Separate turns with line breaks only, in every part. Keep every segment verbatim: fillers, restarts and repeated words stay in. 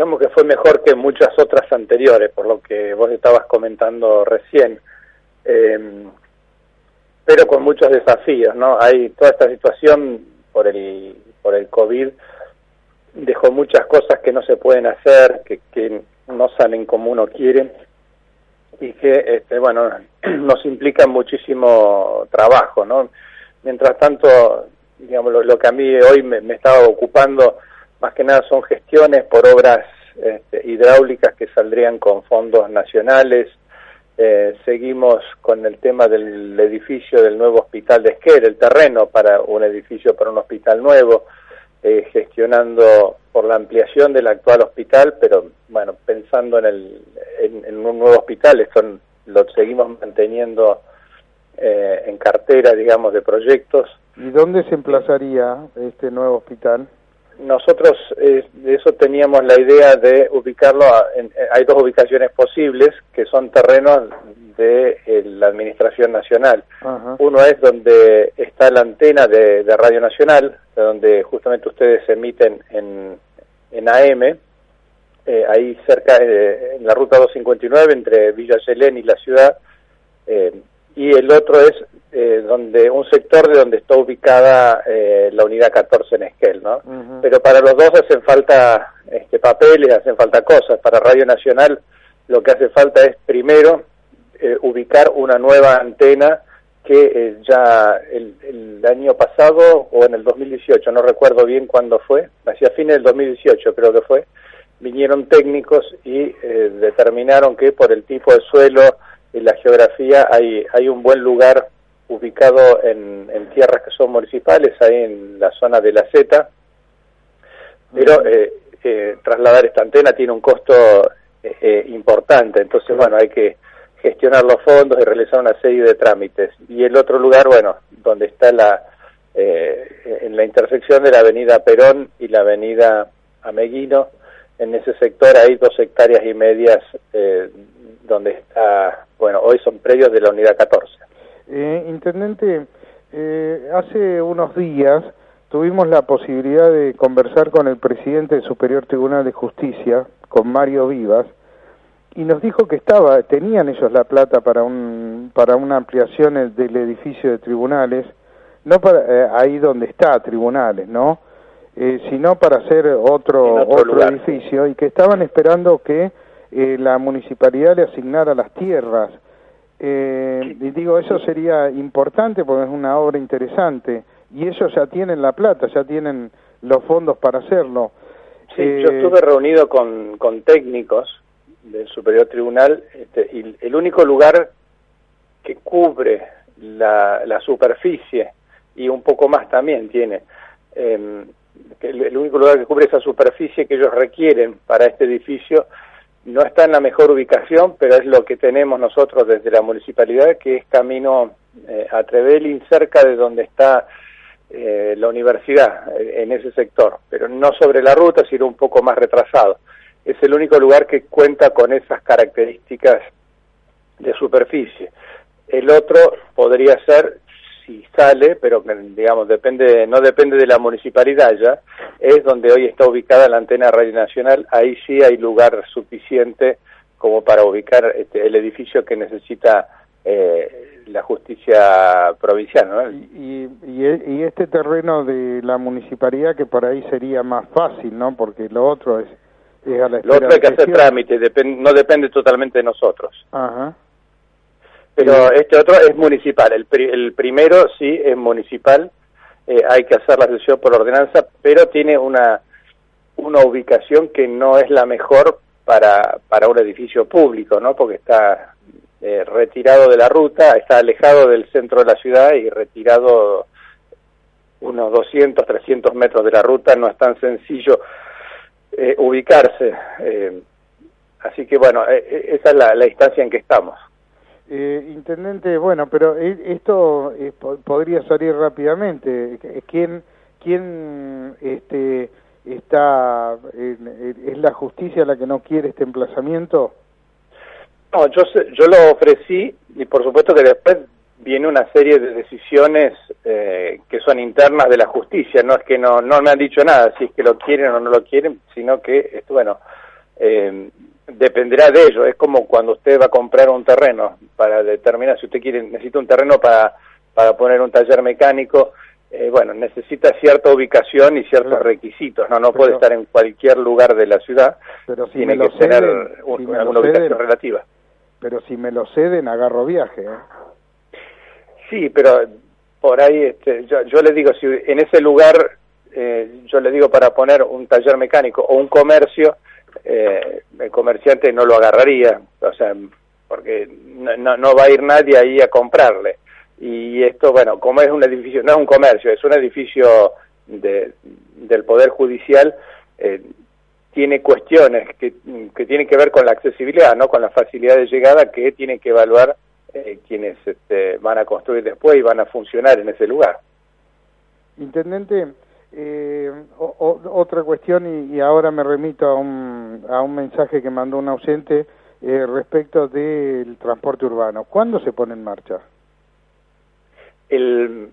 digamos que fue mejor que muchas otras anteriores, por lo que vos estabas comentando recién, eh, pero con muchos desafíos, ¿no? Hay toda esta situación por el por el COVID, dejó muchas cosas que no se pueden hacer, que, que no salen como uno quiere, y que, este, bueno, nos implica muchísimo trabajo, ¿no? Mientras tanto, digamos, lo, lo que a mí hoy me, me estaba ocupando, más que nada son gestiones por obras este, hidráulicas que saldrían con fondos nacionales. Eh, seguimos con el tema del edificio del nuevo hospital de Esquel, el terreno para un edificio para un hospital nuevo, eh, gestionando por la ampliación del actual hospital, pero bueno, pensando en, el, en, en un nuevo hospital. Esto lo seguimos manteniendo eh, en cartera, digamos, de proyectos.
¿Y dónde se emplazaría este nuevo hospital?
Nosotros eh, de eso teníamos la idea de ubicarlo, a, en, hay dos ubicaciones posibles, que son terrenos de eh, la Administración Nacional. Ajá. Uno es donde está la antena de, de Radio Nacional, de donde justamente ustedes emiten en, en A M, eh, ahí cerca, eh, en la ruta doscientos cincuenta y nueve, entre Villa Yelén y la ciudad, eh, y el otro es eh, donde un sector de donde está ubicada eh, la unidad catorce en Esquel, ¿no? Uh-huh. Pero para los dos hacen falta este, papeles, hacen falta cosas. Para Radio Nacional lo que hace falta es primero eh, ubicar una nueva antena que eh, ya el, el año pasado o en el dos mil dieciocho, no recuerdo bien cuándo fue, hacia fines del dos mil dieciocho creo que fue, vinieron técnicos y eh, determinaron que por el tipo de suelo y la geografía hay, hay un buen lugar ubicado en, en tierras que son municipales, ahí en la zona de la Zeta, pero eh, eh, trasladar esta antena tiene un costo eh, eh, importante, entonces bueno, hay que gestionar los fondos y realizar una serie de trámites. Y el otro lugar, bueno, donde está la eh, en la intersección de la avenida Perón y la avenida Ameguino, en ese sector hay dos hectáreas y medias eh, donde está, bueno, hoy son predios de la unidad catorce.
Eh, Intendente, eh, hace unos días tuvimos la posibilidad de conversar con el presidente del Superior Tribunal de Justicia, con Mario Vivas, y nos dijo que estaba, tenían ellos la plata para un para una ampliación del edificio de tribunales, no para eh, ahí donde está tribunales, ¿no? Eh, sino para hacer otro otro, otro edificio, y que estaban esperando que eh, la municipalidad le asignara las tierras. Eh, y digo, eso sería importante porque es una obra interesante, y ellos ya tienen la plata, ya tienen los fondos para hacerlo.
Sí, eh, yo estuve reunido con, con técnicos del Superior Tribunal, este, y el único lugar que cubre la, la superficie, y un poco más también tiene, eh, el, el único lugar que cubre esa superficie que ellos requieren para este edificio, no está en la mejor ubicación, pero es lo que tenemos nosotros desde la municipalidad, que es camino eh, a Trevelin, cerca de donde está eh, la universidad, eh, en ese sector, pero no sobre la ruta, sino un poco más retrasado. Es el único lugar que cuenta con esas características de superficie. El otro podría ser, si sale, pero digamos depende, no depende de la municipalidad ya, es donde hoy está ubicada la antena Radio Nacional. Ahí sí hay lugar suficiente como para ubicar este, el edificio que necesita eh, la justicia provincial, ¿no?
Y, y, y este terreno de la municipalidad, que por ahí sería más fácil, ¿no? Porque lo otro es
Lo otro hay que hacer trámite, depend, no depende totalmente de nosotros.
Ajá.
Pero sí. Este otro es municipal, el, pri, el primero sí es municipal, eh, hay que hacer la sesión por ordenanza, pero tiene una una ubicación que no es la mejor para, para un edificio público, ¿no? Porque está eh, retirado de la ruta, está alejado del centro de la ciudad y retirado unos doscientos, trescientos metros de la ruta, no es tan sencillo Eh, ubicarse, eh, así que bueno, eh, esa es la, la instancia en que estamos.
Eh, Intendente, bueno, pero esto eh, podría salir rápidamente. ¿Quién, quién este, está, eh, es la justicia la que no quiere este emplazamiento?
No, yo, yo lo ofrecí, y por supuesto que después viene una serie de decisiones eh, que son internas de la justicia, no es que no no me han dicho nada, si es que lo quieren o no lo quieren, sino que, bueno, eh, dependerá de ello. Es como cuando usted va a comprar un terreno para determinar si usted quiere necesita un terreno para, para poner un taller mecánico. Eh, bueno, necesita cierta ubicación y ciertos claro. requisitos, no no pero, puede estar en cualquier lugar de la ciudad,
pero si
tiene
me
que
lo
tener
ceden,
un,
si me
alguna
lo
ubicación
ceden,
relativa.
Pero si me lo ceden, agarro viaje, ¿eh?
Sí, pero por ahí este, yo, yo le digo, si en ese lugar, eh, yo le digo para poner un taller mecánico o un comercio, eh, el comerciante no lo agarraría, o sea, porque no, no, no va a ir nadie ahí a comprarle. Y esto, bueno, como es un edificio, no es un comercio, es un edificio de, del Poder Judicial, eh, tiene cuestiones que, que tienen que ver con la accesibilidad, ¿no? Con la facilidad de llegada que tienen que evaluar eh, quienes este, van a construir después y van a funcionar en ese lugar.
Intendente, eh, o, o, otra cuestión, y, y ahora me remito a un, a un mensaje que mandó un ausente eh, respecto del transporte urbano. ¿Cuándo se pone en marcha?
El,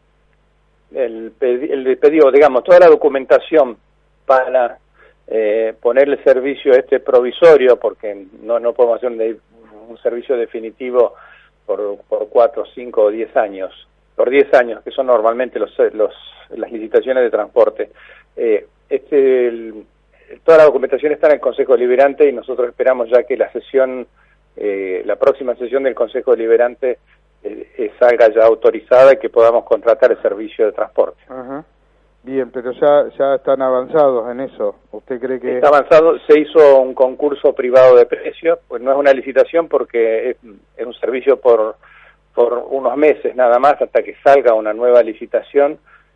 el, el pedido, digamos, toda la documentación para eh, poner el servicio este provisorio, porque no, no podemos hacer un, un servicio definitivo por, por cuatro, cinco o diez años, por diez años, que son normalmente los, los las licitaciones de transporte. Eh, este, el, toda la documentación está en el Consejo Deliberante y nosotros esperamos ya que la sesión, eh, la próxima sesión del Consejo Deliberante Eh, salga ya autorizada y que podamos contratar el servicio de transporte.
Ajá. Bien, pero ya ya están avanzados en eso. ¿Usted cree que...?
Está avanzado, se hizo un concurso privado de precios, pues no es una licitación porque es, es un servicio por, por unos meses nada más hasta que salga una nueva licitación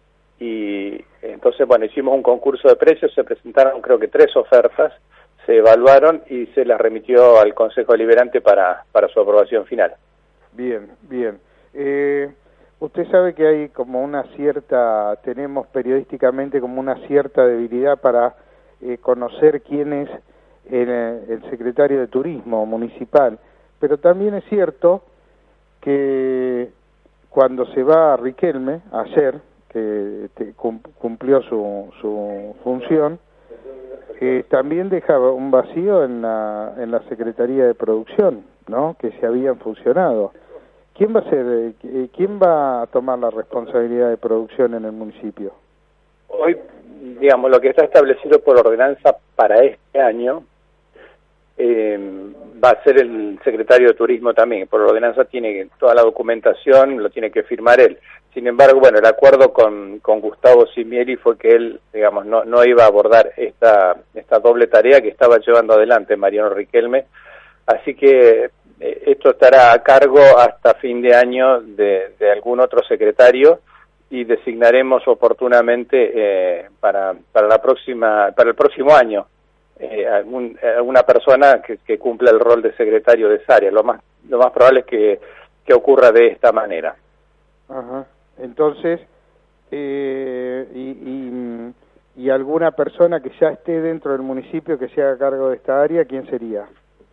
y entonces, bueno, hicimos un concurso de precios, se presentaron creo que tres ofertas, se evaluaron y se las remitió al Consejo Deliberante para, para su aprobación final.
Bien, bien. Eh, usted sabe que hay como una cierta, tenemos periodísticamente como una cierta debilidad para eh, conocer quién es el, el secretario de Turismo municipal, pero también es cierto que cuando se va a Riquelme, ayer, que te, cumplió su, su función, eh, también dejaba un vacío en la, en la Secretaría de Producción, ¿no? Que se habían funcionado. ¿Quién va a ser, eh, quién va a tomar la responsabilidad de producción en el municipio?
Hoy, digamos, lo que está establecido por ordenanza para este año eh, va a ser el secretario de Turismo también. Por ordenanza tiene toda la documentación, lo tiene que firmar él. Sin embargo, bueno, el acuerdo con, con Gustavo Simieri fue que él, digamos, no, no iba a abordar esta, esta doble tarea que estaba llevando adelante Mariano Riquelme. Así que eh, esto estará a cargo hasta fin de año de, de algún otro secretario y designaremos oportunamente eh, para, para la próxima, para el próximo año eh, algún, alguna persona que, que cumpla el rol de secretario de esa área. Lo más, lo más probable es que, que ocurra de esta manera.
Ajá. Entonces, eh, y, y, y alguna persona que ya esté dentro del municipio que se haga cargo de esta área, ¿quién sería?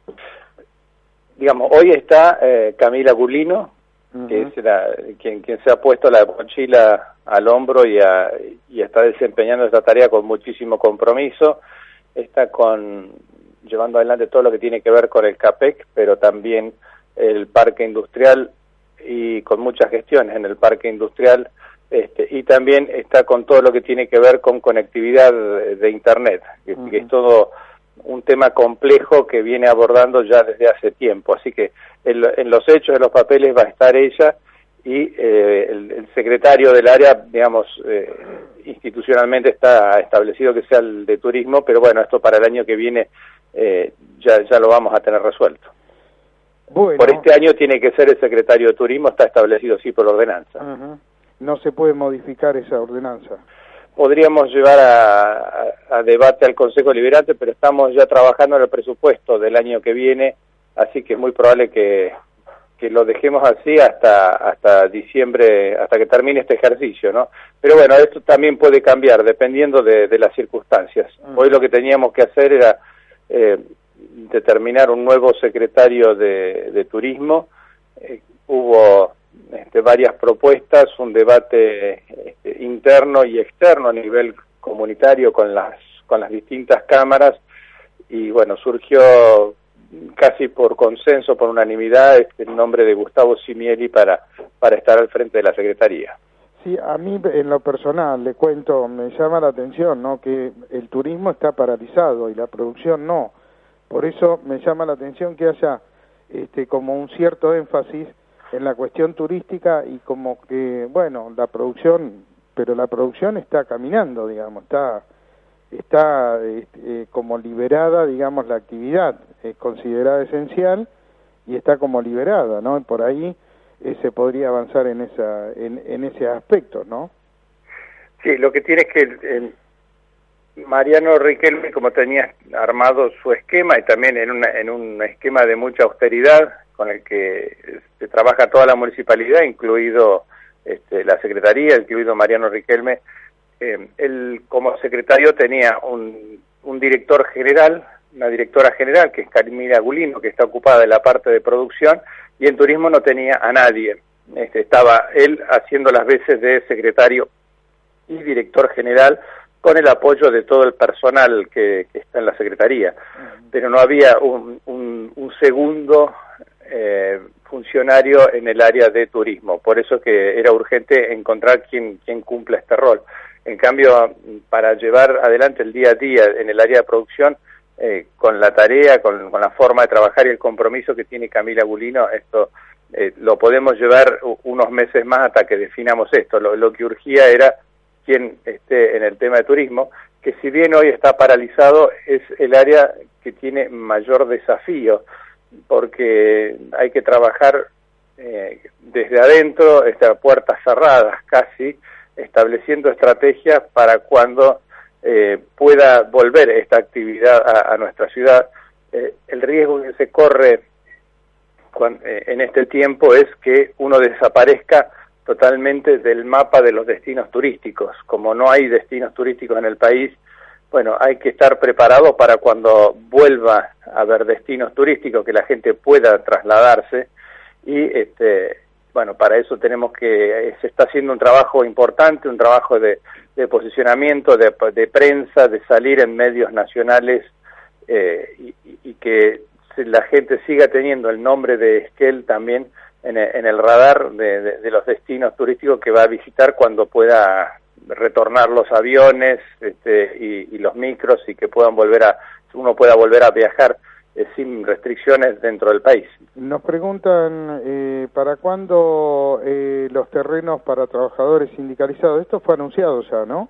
Digamos, hoy está eh, Camila Gulino, uh-huh. que es la, quien, quien se ha puesto la mochila al hombro y, a, y está desempeñando esta tarea con muchísimo compromiso. Está con llevando adelante todo lo que tiene que ver con el CAPEC, pero también el parque industrial y con muchas gestiones en el parque industrial, este, y también está con todo lo que tiene que ver con conectividad de, de Internet, que, uh-huh. que es todo un tema complejo que viene abordando ya desde hace tiempo. Así que en, en los hechos de los papeles va a estar ella y eh, el, el secretario del área, digamos, eh, institucionalmente está establecido que sea el de turismo, pero bueno, esto para el año que viene eh, ya, ya lo vamos a tener resuelto. Bueno. Por este año tiene que ser el secretario de Turismo, está establecido sí por ordenanza.
Uh-huh. No se puede modificar esa ordenanza.
Podríamos llevar a, a, a debate al Consejo Deliberante, pero estamos ya trabajando en el presupuesto del año que viene, así que es muy probable que, que lo dejemos así hasta hasta diciembre, hasta que termine este ejercicio, ¿no? Pero bueno, esto también puede cambiar dependiendo de, de las circunstancias. Uh-huh. Hoy lo que teníamos que hacer era eh, determinar un nuevo secretario de, de Turismo. Eh, hubo este, varias propuestas, un debate este, interno y externo a nivel comunitario con las con las distintas cámaras y bueno, surgió casi por consenso, por unanimidad, este, el nombre de Gustavo Cimieli para, para estar al frente de la Secretaría.
Sí, a mí en lo personal, le cuento, me llama la atención, ¿no?, que el turismo está paralizado y la producción no. Por eso me llama la atención que haya este, como un cierto énfasis en la cuestión turística y como que, bueno, la producción, pero la producción está caminando, digamos, está está este, como liberada, digamos, la actividad es considerada esencial y está como liberada, ¿no? Y por ahí eh, se podría avanzar en esa en, en ese aspecto, ¿no?
Sí, lo que tiene es que el, el Mariano Riquelme, como tenía armado su esquema y también en, una, en un esquema de mucha austeridad con el que se trabaja toda la municipalidad, incluido este, la Secretaría, incluido Mariano Riquelme, eh, él como secretario tenía un, un director general, una directora general, que es Carmila Gulino, que está ocupada de la parte de producción, y en turismo no tenía a nadie. Este, estaba él haciendo las veces de secretario y director general con el apoyo de todo el personal que, que está en la Secretaría, pero no había un, un, un segundo eh, funcionario en el área de turismo, por eso que era urgente encontrar quien, quien cumpla este rol. En cambio, para llevar adelante el día a día en el área de producción, eh, con la tarea, con, con la forma de trabajar y el compromiso que tiene Camila Gulino, esto eh, lo podemos llevar unos meses más hasta que definamos esto. Lo, lo que urgía era quien esté en el tema de turismo, que si bien hoy está paralizado, es el área que tiene mayor desafío, porque hay que trabajar eh, desde adentro, a puertas cerradas casi, estableciendo estrategias para cuando eh, pueda volver esta actividad a, a nuestra ciudad. Eh, el riesgo que se corre cuando, eh, en este tiempo es que uno desaparezca totalmente del mapa de los destinos turísticos. Como no hay destinos turísticos en el país, bueno, hay que estar preparado para cuando vuelva a haber destinos turísticos, que la gente pueda trasladarse, y este bueno, para eso tenemos que, se está haciendo un trabajo importante, un trabajo de, de posicionamiento, de, de prensa, de salir en medios nacionales eh, y, y que la gente siga teniendo el nombre de Esquel también en el, en el radar de, de, de los destinos turísticos que va a visitar cuando pueda retornar los aviones este, y, y los micros, y que puedan volver a, uno pueda volver a viajar eh, sin restricciones dentro del país.
Nos preguntan eh, ¿para cuándo eh, los terrenos para trabajadores sindicalizados? Esto fue anunciado ya, ¿no?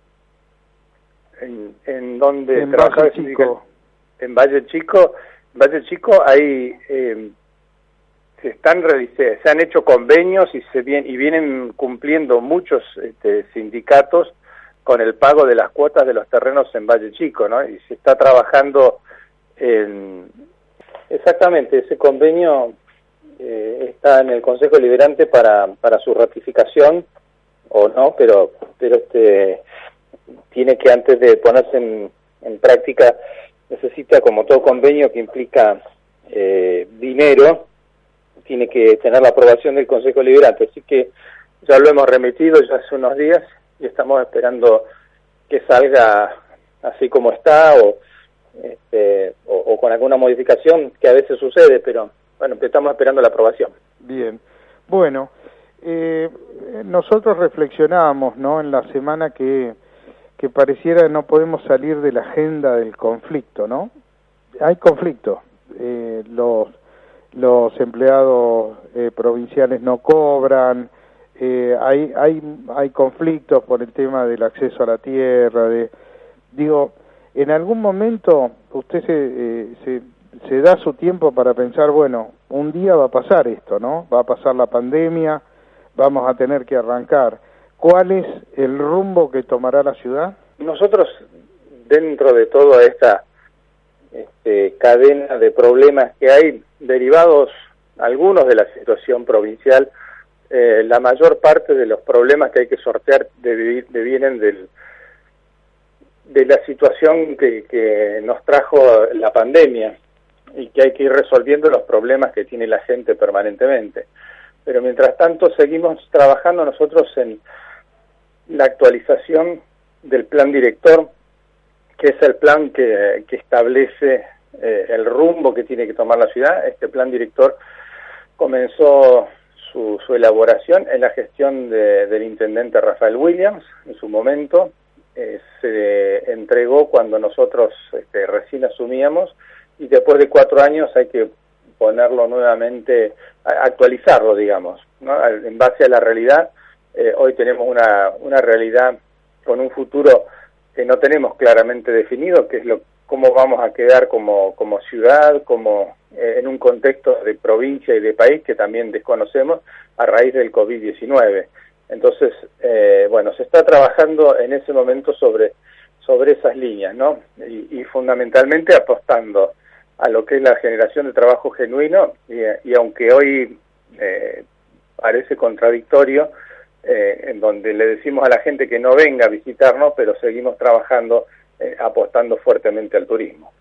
¿En, en dónde?
En Valle Chico.
En Valle Chico, en Valle Chico hay eh, se están se han hecho convenios y se vienen y vienen cumpliendo muchos este, sindicatos con el pago de las cuotas de los terrenos en Valle Chico, ¿no? Y se está trabajando en, exactamente, ese convenio eh, está en el Consejo Deliberante para para su ratificación o no, pero pero este tiene que, antes de ponerse en, en práctica, necesita, como todo convenio que implica eh, dinero, tiene que tener la aprobación del Consejo Deliberante. Así que ya lo hemos remitido ya hace unos días y estamos esperando que salga así como está o, este, o, o con alguna modificación, que a veces sucede, pero bueno, estamos esperando la aprobación.
Bien, bueno, eh, nosotros reflexionábamos, ¿no?, en la semana que que pareciera no podemos salir de la agenda del conflicto, ¿no? Hay conflicto, eh, los los empleados eh, provinciales no cobran, eh, hay hay hay conflictos por el tema del acceso a la tierra, de digo, en algún momento usted se, eh, se se da su tiempo para pensar, bueno, un día va a pasar esto, ¿no? Va a pasar la pandemia, vamos a tener que arrancar. ¿Cuál es el rumbo que tomará la ciudad?
Nosotros, dentro de toda esta este, cadena de problemas que hay, derivados algunos de la situación provincial, eh, la mayor parte de los problemas que hay que sortear devienen del, de la situación que, que nos trajo la pandemia y que hay que ir resolviendo los problemas que tiene la gente permanentemente. Pero mientras tanto seguimos trabajando nosotros en la actualización del plan director que es el plan que, que establece eh, el rumbo que tiene que tomar la ciudad. Este plan director comenzó su, su elaboración en la gestión de, del intendente Rafael Williams. En su momento eh, se entregó cuando nosotros este, recién asumíamos, y después de cuatro años hay que ponerlo nuevamente, actualizarlo, digamos, ¿no? En base a la realidad. Eh, hoy tenemos una, una realidad con un futuro que no tenemos claramente definido, que es lo cómo vamos a quedar como, como ciudad, como eh, en un contexto de provincia y de país que también desconocemos a raíz del COVID diecinueve. Entonces, eh, bueno, se está trabajando en ese momento sobre, sobre esas líneas, ¿no? Y, y fundamentalmente apostando a lo que es la generación de trabajo genuino, y, y aunque hoy eh, parece contradictorio, eh, en donde le decimos a la gente que no venga a visitarnos, pero seguimos trabajando, eh, apostando fuertemente al turismo.